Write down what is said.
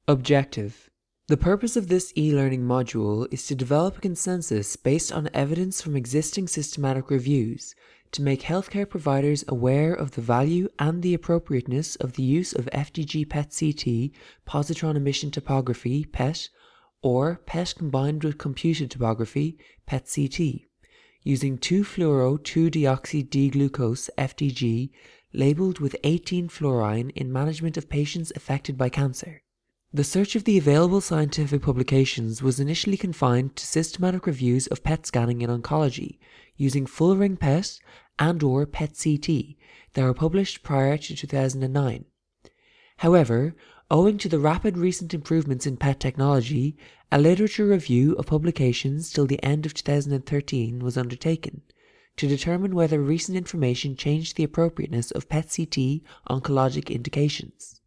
Objective. The purpose of this e-learning module is to develop a consensus based on evidence from existing systematic reviews to make healthcare providers aware of the value and the appropriateness of the use of FDG PET-CT positron emission tomography PET or PET combined with computed tomography PET-CT using 2-fluoro-2-deoxy-D-glucose FDG labeled with 18-fluorine in management of patients affected by cancer. The search of the available scientific publications was initially confined to systematic reviews of PET scanning in oncology using full-ring PET and/or PET-CT that were published prior to 2009. However, owing to the rapid recent improvements in PET technology, a literature review of publications till the end of 2013 was undertaken to determine whether recent information changed the appropriateness of PET-CT oncologic indications.